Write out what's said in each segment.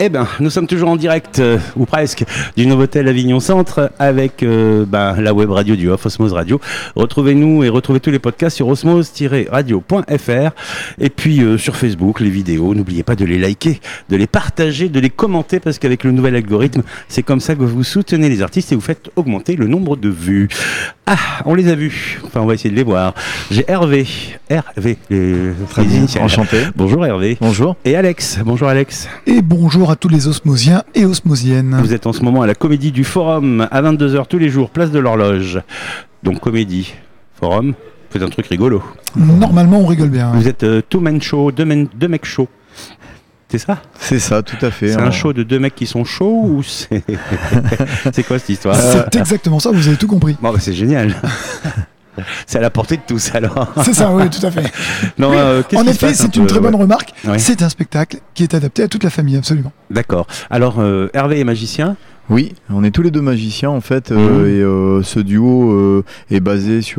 Eh bien, nous sommes toujours en direct, ou presque, du Novotel Avignon Centre avec la web radio du Off, Osmose Radio. Retrouvez-nous et retrouvez tous les podcasts sur osmose-radio.fr et puis sur Facebook, les vidéos. N'oubliez pas de les liker, de les partager, de les commenter parce qu'avec le nouvel algorithme, c'est comme ça que vous soutenez les artistes et vous faites augmenter le nombre de vues. Ah, on les a vus. Enfin, on va essayer de les voir. J'ai Hervé, les initiales. Enchanté. Bonjour Hervé. Bonjour. Et Alex. Bonjour Alex. Et bonjour à tous les osmosiens et osmosiennes. Vous êtes en ce moment à la Comédie du Forum à 22h tous les jours, place de l'Horloge. Donc Comédie, Forum, faites un truc rigolo. Normalement, on rigole bien. Vous êtes two-man show, deux mecs chauds. C'est ça ? C'est ça, tout à fait. C'est un show de deux mecs qui sont chauds ou c'est... c'est quoi cette histoire ? C'est exactement ça, vous avez tout compris. Bon, c'est génial. C'est à la portée de tous alors. C'est ça, oui, tout à fait. Non, oui, en effet, c'est une très bonne remarque. Ouais. C'est un spectacle qui est adapté à toute la famille, absolument. D'accord. Alors, Hervé est magicien ? Oui, on est tous les deux magiciens en fait, et ce duo est basé sur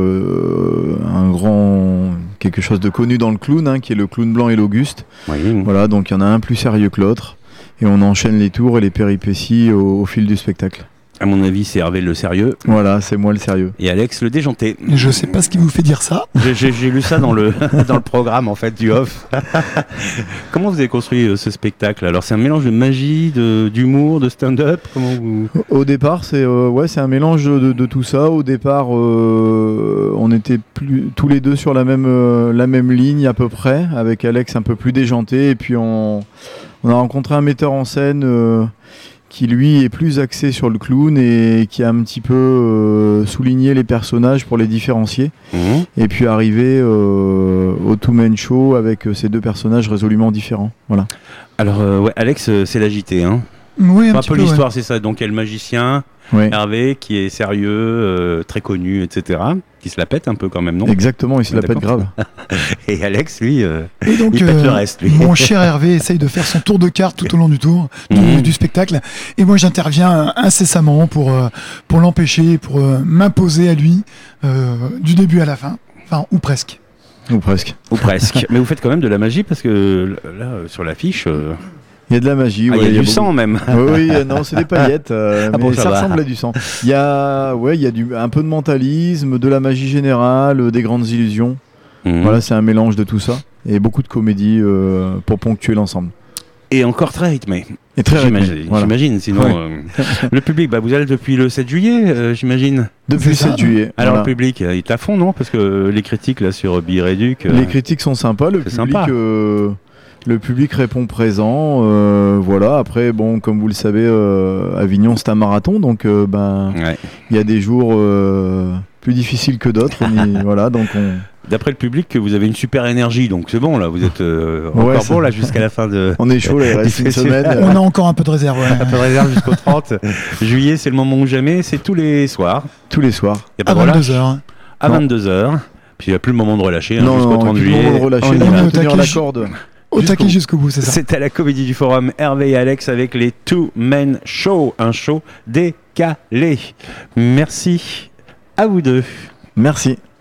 quelque chose de connu dans le clown, qui est le clown blanc et l'Auguste. Oui. Voilà, donc il y en a un plus sérieux que l'autre, et on enchaîne les tours et les péripéties au fil du spectacle. À mon avis, c'est Hervé le sérieux. Voilà, c'est moi le sérieux. Et Alex le déjanté. Je sais pas ce qui vous fait dire ça. J'ai lu ça dans le programme en fait du Off. Comment vous avez construit ce spectacle ? Alors c'est un mélange de magie, d'humour, de stand-up. Comment vous... Au départ, c'est un mélange de tout ça. Au départ, on était tous les deux sur la même ligne à peu près, avec Alex un peu plus déjanté, et puis on a rencontré un metteur en scène qui lui est plus axé sur le clown et qui a un petit peu souligné les personnages pour les différencier. Et puis arrivé au two-man show avec ces deux personnages résolument différents. Voilà. Alors Alex, c'est l'agité, hein. Oui, un peu l'histoire, c'est ça. Donc il y a le magicien, ouais. Hervé, qui est sérieux, très connu, etc. Qui se la pète un peu quand même, non ? Exactement, il se la pète grave. Et Alex, lui, et donc, il pète le reste, lui. Mon cher Hervé essaye de faire son tour de carte tout au long du spectacle. Et moi, j'interviens incessamment pour l'empêcher, pour m'imposer à lui du début à la fin. Enfin, ou presque. Ou presque. Mais vous faites quand même de la magie parce que là, sur l'affiche... Il y a de la magie. Il y a du sang même. Oui, non, c'est des paillettes, mais ça ressemble à du sang. Il y a un peu de mentalisme, de la magie générale, des grandes illusions. Voilà, c'est un mélange de tout ça. Et beaucoup de comédie pour ponctuer l'ensemble. Et encore très rythmé. Et très rythmé. J'imagine, sinon... le public, vous allez depuis le 7 juillet, j'imagine. Depuis le 7 juillet. Alors le public, il est à fond, non ? Parce que les critiques là sur Bireduc... Les critiques sont sympas, le public... Le public répond présent, voilà. Après, bon, comme vous le savez, Avignon c'est un marathon, donc il y a des jours plus difficiles que d'autres. Voilà, donc D'après le public, vous avez une super énergie, donc c'est bon là. Vous êtes encore bon là jusqu'à la fin de. On est chaud, là, il reste une semaine. On a encore un peu de réserve. Ouais. Un peu de réserve jusqu'au 30 juillet, c'est le moment ou jamais. C'est tous les soirs. Tous les soirs. À 22h. À 22h. Puis il n'y a plus le moment de relâcher. Non, jusqu'au 30 juillet. Le moment de relâcher. On va tenir la corde. Au taquet jusqu'au bout, c'est ça. C'est à la Comédie du Forum, Hervé et Alex avec les Two Men Show, un show décalé. Merci à vous deux. Merci.